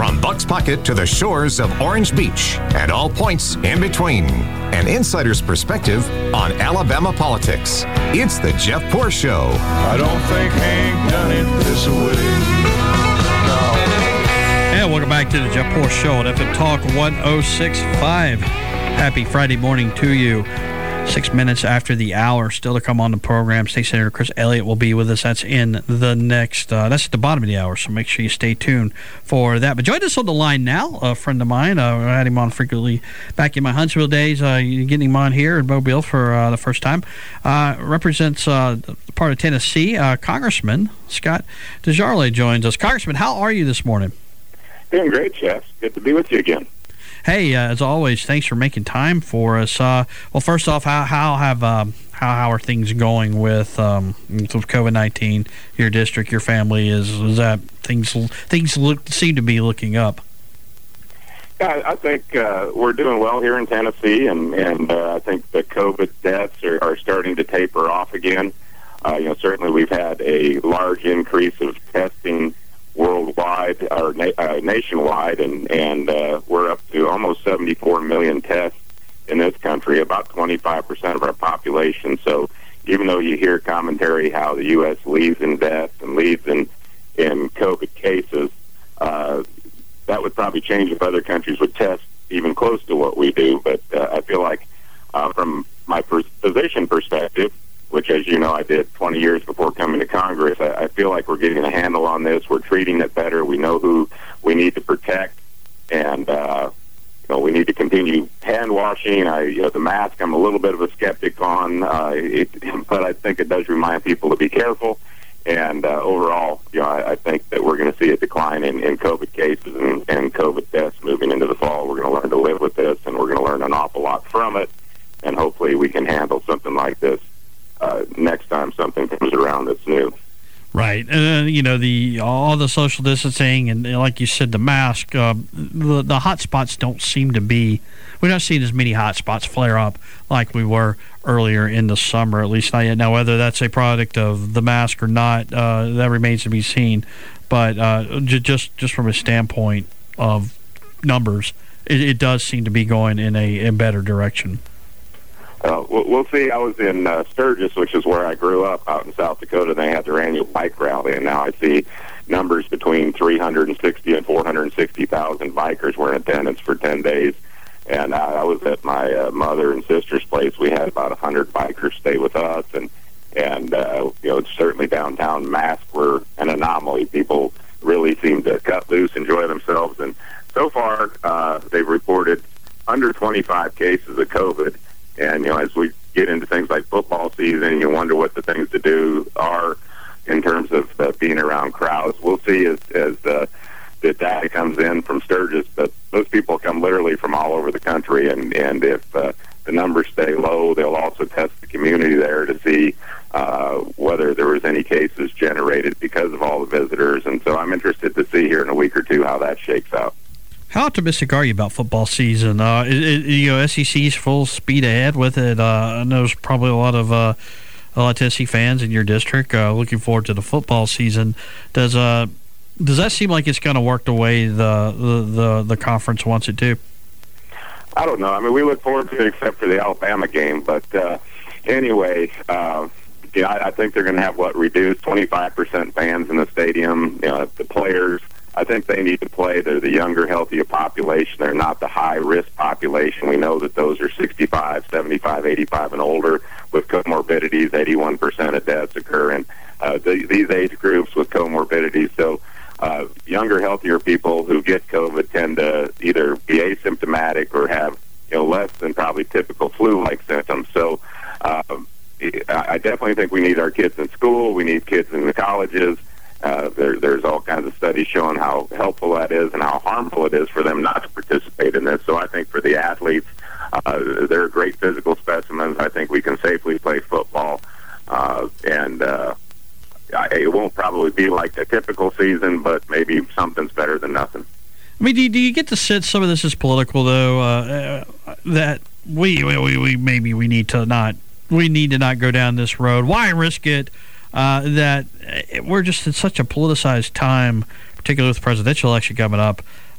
From Buck's Pocket to the shores of Orange Beach and all points in between. An insider's perspective on Alabama politics. It's the Jeff Poor Show. I don't think Hank done it this way. No. And welcome back to the Jeff Poor Show at FM Talk 1065. Happy Friday morning to you. 6 minutes after the hour, still to come on the program. State Senator Chris Elliott will be with us. That's in the next, that's at the bottom of the hour, so make sure you stay tuned for that. But join us on the line now, a friend of mine. I had him on frequently back in my Huntsville days, getting him on here in Mobile for the first time. Represents part of Tennessee. Congressman Scott DesJarlais joins us. Congressman, how are you this morning? Doing great, Jeff. Good to be with you again. Hey, as always, thanks for making time for us. Well, first off, how are things going with COVID-19? Your district, your family is that things seem to be looking up? Yeah, I think we're doing well here in Tennessee, and I think the COVID deaths are starting to taper off again. Certainly we've had a large increase of testing worldwide or nationwide, and we're up to almost 74 million tests in this country, about 25% of our population. So even though you hear commentary how the U.S. leads in deaths and leads in COVID cases, that would probably change if other countries would test even close to what we do. But I feel like from my position perspective, which, as you know, I did 20 years before coming to Congress, I feel like we're getting a handle on this. We're treating it better. We know who we need to protect, and we need to continue hand washing. The mask, I'm a little bit of a skeptic on, but I think it does remind people to be careful. And overall, I think that we're going to see a decline in COVID cases and COVID deaths moving into the fall. We're going to learn to live with this, and we're going to learn an awful lot from it, and hopefully we can handle something like this next time something comes around that's new. Right. All the social distancing and, like you said, the mask, the hot spots don't seem to be, we're not seeing as many hot spots flare up like we were earlier in the summer, at least not yet. Now, whether that's a product of the mask or not, that remains to be seen. But just from a standpoint of numbers, it does seem to be going in a better direction. We'll see. I was in Sturgis, which is where I grew up, out in South Dakota. They had their annual bike rally, and now I see numbers between 360 and 460,000 bikers were in attendance for 10 days. And I was at my mother and sister's place. We had about 100 bikers stay with us, and certainly downtown masks were an anomaly. People really seemed to cut loose, enjoy themselves, and so far they've reported under 25 cases of COVID. And, as we get into things like football season, you wonder what the things to do are in terms of being around crowds. We'll see as the data comes in from Sturgis, but those people come literally from all over the country. And if the numbers stay low, they'll also test the community there to see whether there was any cases generated because of all the visitors. And so I'm interested to see here in a week or two how that shakes out. How optimistic are you about football season? SEC's full speed ahead with it. I know there's probably a lot of Tennessee fans in your district looking forward to the football season. Does that seem like it's going to work the way the conference wants it to? I don't know. I mean, we look forward to it except for the Alabama game. But anyway, I think they're going to have reduced 25% fans in the stadium. The players, I think they need to play. They're the younger, healthier population. They're not the high-risk population. We know that those are 65, 75, 85 and older with comorbidities. 81% of deaths occur in these age groups with comorbidities. So younger, healthier people who get COVID tend to either be asymptomatic or have less than probably typical flu-like symptoms. So I definitely think we need our kids in school. We need kids in the colleges. There's all kinds of studies showing how helpful that is and how harmful it is for them not to participate in this. So I think for the athletes, they're great physical specimens. I think we can safely play football. It won't probably be like a typical season, but maybe something's better than nothing. I mean, do you get the sense some of this is political, though, that we need to not go down this road? Why risk it? That we're just in such a politicized time, particularly with the presidential election coming up,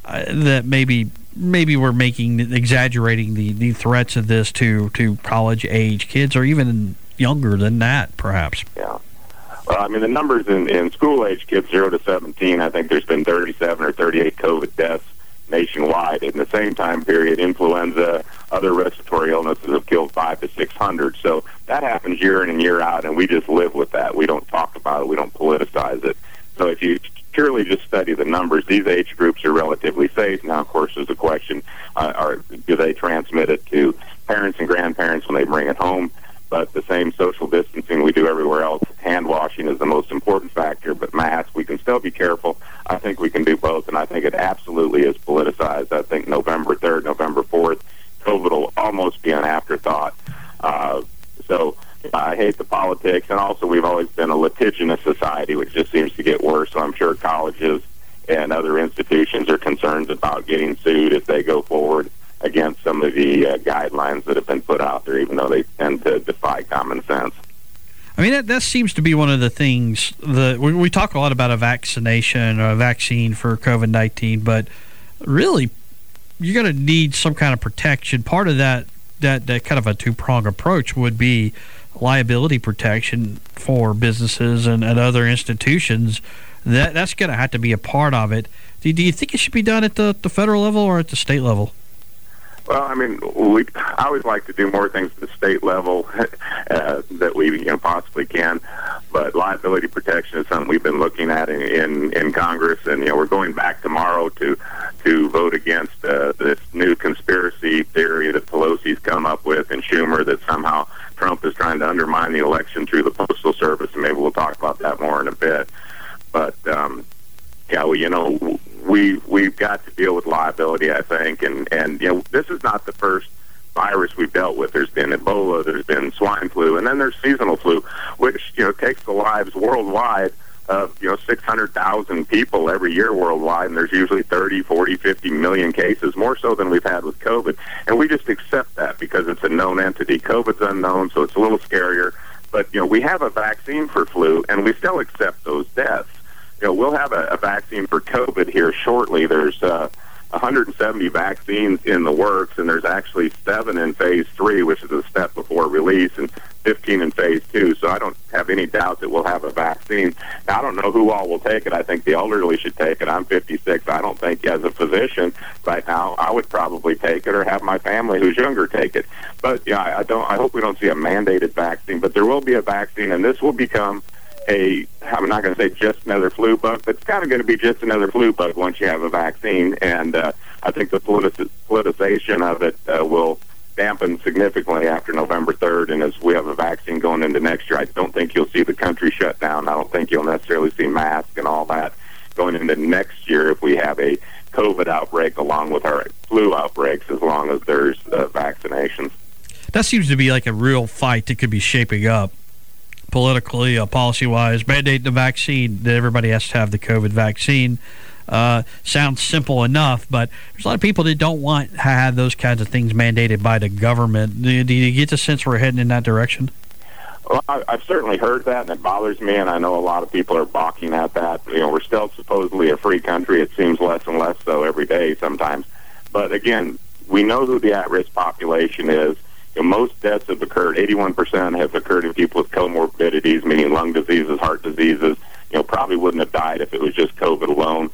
that maybe we're exaggerating the threats of this to college age kids, or even younger than that, perhaps. Yeah. Well, I mean, the numbers in school-age kids 0 to 17, I think there's been 37 or 38 COVID deaths nationwide. In the same time period, influenza, other respiratory illnesses have killed 500 to 600. So that happens year in and year out, and we just live with that. We don't talk about it. We don't politicize it. So if you purely just study the numbers, these age groups are relatively safe. Now, of course, there's a question, do they transmit it to parents and grandparents when they bring it home? But the same social distancing we do everywhere else. Hand washing is the most important factor, but masks, we can still be careful. I think we can do both, and I think it absolutely is politicized. I think November 3rd, November 4th, COVID will almost be an afterthought. So I hate the politics, and also we've always been a litigious society, which just seems to get worse. So I'm sure colleges and other institutions are concerned about getting sued if they go forward against some of the guidelines that have been put out there, even though they tend to defy common sense. I mean, that seems to be one of the things that we talk a lot about, a vaccination or a vaccine for COVID-19, but really you're going to need some kind of protection. Part of that kind of a two-pronged approach would be liability protection for businesses and other institutions. That's going to have to be a part of it. Do you think it should be done at the federal level or at the state level? Well, I mean, I always like to do more things at the state level that we possibly can, but liability protection is something we've been looking at in Congress, and we're going back tomorrow to vote against this new conspiracy theory that Pelosi's come up with, and Schumer, that somehow Trump is trying to undermine the election through the Postal Service, and maybe we'll talk about that more in a bit. But we've got to deal with liability, I think, and this is not the first virus we've dealt with. There's been Ebola, there's been swine flu, and then there's seasonal flu, which takes the lives worldwide of 600,000 people every year worldwide, and there's usually 30, 40, 50 million cases, more so than we've had with COVID, and we just accept that because it's a known entity. COVID's unknown, so it's a little scarier, but we have a vaccine for flu, and we still accept those deaths. We'll have a vaccine for COVID here shortly. There's 170 vaccines in the works, and there's actually 7 in phase 3, which is a step before release, and 15 in phase 2. So I don't have any doubt that we'll have a vaccine. Now, I don't know who all will take it. I think the elderly should take it. I'm 56. I don't think, as a physician right now, I would probably take it, or have my family who's younger take it. But I hope we don't see a mandated vaccine, but there will be a vaccine, and this will become I'm not going to say just another flu bug, but it's kind of going to be just another flu bug once you have a vaccine. And I think the politicization of it will dampen significantly after November 3rd. And as we have a vaccine going into next year, I don't think you'll see the country shut down. I don't think you'll necessarily see masks and all that going into next year if we have a COVID outbreak along with our flu outbreaks, as long as there's vaccinations. That seems to be like a real fight that could be shaping up politically, policy-wise. Mandate the vaccine, that everybody has to have the COVID vaccine. Sounds simple enough, but there's a lot of people that don't want to have those kinds of things mandated by the government. Do you get the sense we're heading in that direction? Well, I've certainly heard that, and it bothers me, and I know a lot of people are balking at that. We're still supposedly a free country. It seems less and less so every day sometimes. But again, we know who the at-risk population is. Most deaths have occurred, 81% have occurred in people with comorbidities, meaning lung diseases, heart diseases. Probably wouldn't have died if it was just COVID alone.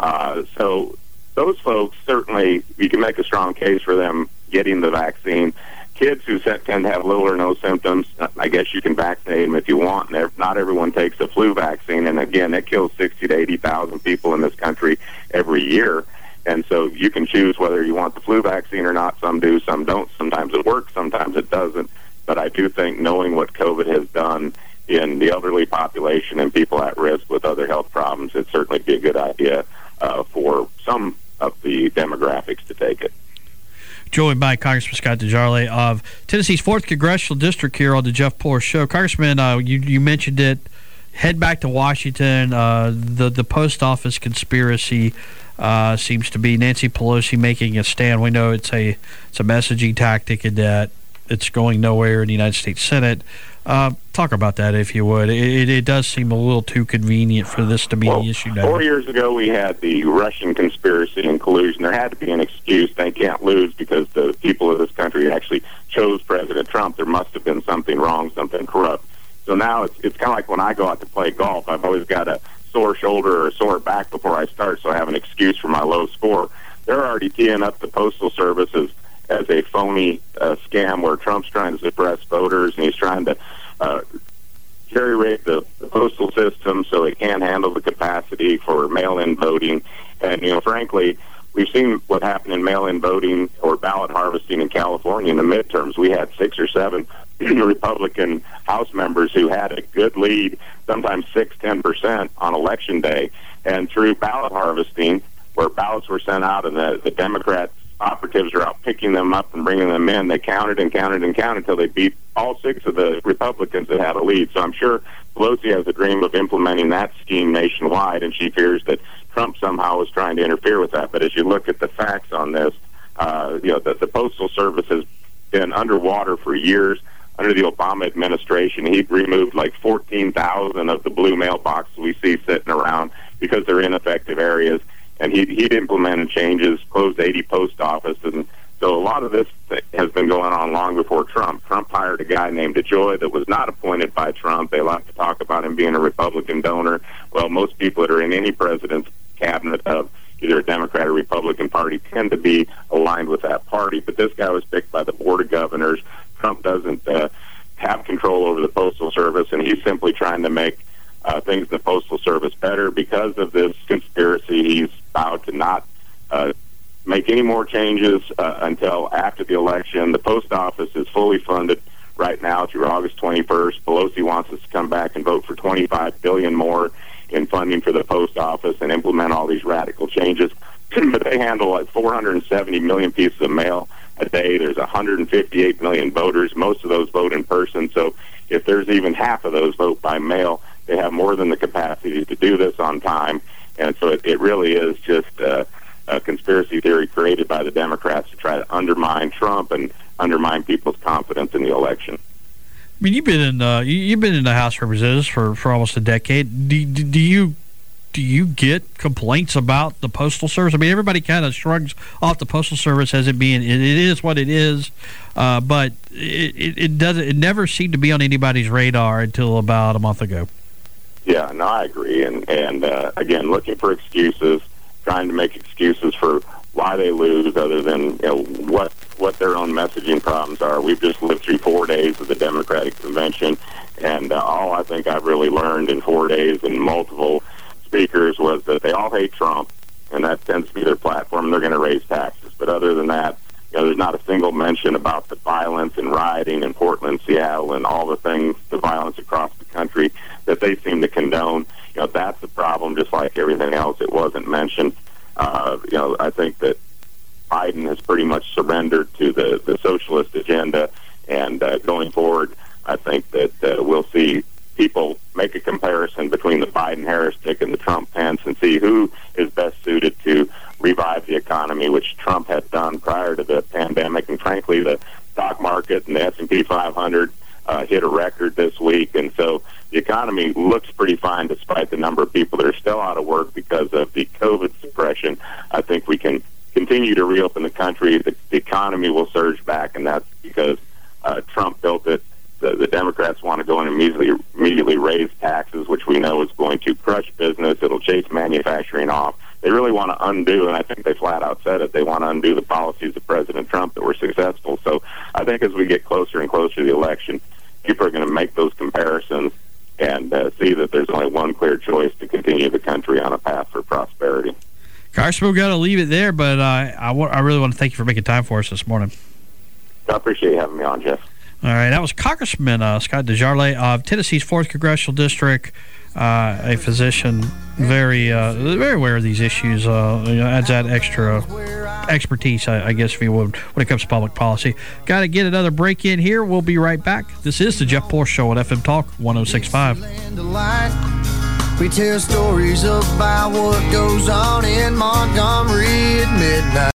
So those folks, certainly, you can make a strong case for them getting the vaccine. Kids who tend to have little or no symptoms, I guess you can vaccinate them if you want. Not everyone takes a flu vaccine, and again, it kills 60 to 80,000 people in this country every year. And so you can choose whether you want the flu vaccine or not. Some do, some don't. Sometimes it works, sometimes it doesn't. But I do think knowing what COVID has done in the elderly population and people at risk with other health problems, it'd certainly be a good idea for some of the demographics to take it. Joined by Congressman Scott DesJarlais of Tennessee's 4th Congressional District here on the Jeff Poor Show. Congressman, you mentioned it. Head back to Washington. The post office conspiracy seems to be Nancy Pelosi making a stand. We know it's a messaging tactic, and that it's going nowhere in the United States Senate. Talk about that, if you would. It does seem a little too convenient for this to be the issue now. 4 years ago, we had the Russian conspiracy and collusion. There had to be an excuse. They can't lose because the people of this country actually chose President Trump. There must have been something wrong, something corrupt. So now it's kind of like when I go out to play golf. I've always got a sore shoulder or a sore back before I start, so I have an excuse for my low score. They're already teeing up the Postal Service as a phony scam where Trump's trying to suppress voters, and he's trying to jerry-rig the postal system so it can't handle the capacity for mail-in voting. And, frankly, we've seen what happened in mail-in voting or ballot harvesting in California in the midterms. We had 6 or 7 Republican House members who had a good lead, sometimes 6-10% on Election Day. And through ballot harvesting, where ballots were sent out and the Democrat operatives are out picking them up and bringing them in, they counted and counted and counted until they beat all 6 of the Republicans that had a lead. So I'm sure Pelosi has a dream of implementing that scheme nationwide, and she fears that Trump somehow is trying to interfere with that. But as you look at the facts on this, the Postal Service has been underwater for years. Under the Obama administration, he removed like 14,000 of the blue mailboxes we see sitting around because they're ineffective areas. And he'd implemented changes, closed 80 post offices. And so a lot of this has been going on long before Trump. Trump hired a guy named DeJoy that was not appointed by Trump. They like to talk about him being a Republican donor. Well, most people that are in any president's cabinet of either a Democrat or Republican Party tend to be aligned with that party. But this guy was picked by the Board of Governors. Trump doesn't have control over the Postal Service, and he's simply trying to make things in the Postal Service better. Because of this conspiracy, he's vowed to not make any more changes until after the election. The post office is fully funded right now through August 21st. Pelosi wants us to come back and vote for $25 billion more in funding for the post office and implement all these radical changes. But they handle like 470 million pieces of mail a day. There's 158 million voters. Most of those vote in person. So if there's even half of those vote by mail, they have more than the capacity to do this on time. And so it really is just a conspiracy theory created by the Democrats to try to undermine Trump and undermine people's confidence in the election. I mean, you've been in the House of Representatives for almost a decade. Do you get complaints about the Postal Service? I mean, everybody kind of shrugs off the Postal Service as it being it is what it is, but it never seemed to be on anybody's radar until about a month ago. Yeah, no, I agree. And again, looking for excuses, trying to make excuses for why they lose other than what their own messaging problems are. We've just lived through 4 days of the Democratic Convention, and all I think I've really learned in 4 days and multiple speakers was that they all hate Trump, and that tends to be their platform, and they're going to raise taxes. But other than that, there's not a single mention about the violence and rioting in Portland, Seattle, and all the things, the violence across the country that they seem to condone. That's the problem, just like everything else. It wasn't mentioned. I think that Biden has pretty much surrendered to the socialist agenda, and going forward, I think that we'll see people make a comparison between the Biden-Harris ticket and the Trump-Pence and see who is best suited to revive the economy, which Trump had done prior to the pandemic. And frankly, the stock market and the S&P 500 hit a record this week. And so the economy looks pretty fine despite the number of people that are still out of work because of the COVID suppression. I think we can continue to reopen the country. The economy will surge back, and that's because Trump built it. The Democrats want to go and immediately raise taxes, which we know is going to crush business. It'll chase manufacturing off. They really want to undo, and I think they flat out said it, they want to undo the policies of President Trump that were successful. So I think as we get closer and closer to the election, people are going to make those comparisons and see that there's only one clear choice to continue the country on a path for prosperity. Carson, we've got to leave it there, but I really want to thank you for making time for us this morning. I appreciate you having me on, Jeff. All right, that was Congressman Scott DesJarlais of Tennessee's 4th Congressional District, a physician, very aware of these issues, adds that extra expertise, I guess, if you would, when it comes to public policy. Got to get another break in here. We'll be right back. This is the Jeff Porsche Show on FM Talk 106.5. We tell stories about what goes on in Montgomery at midnight.